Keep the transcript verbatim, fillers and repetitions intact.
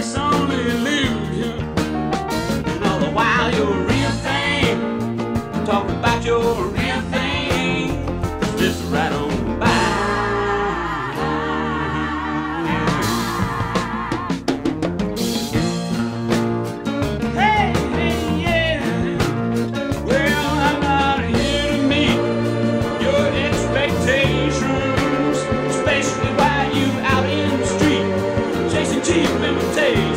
it's only illusion. And all the while your real thing, talk about your real thing, it's just right on by. Hey, hey, yeah. Well, I'm not here to meet your expectations, especially while you out in the street chasing cheap imitation.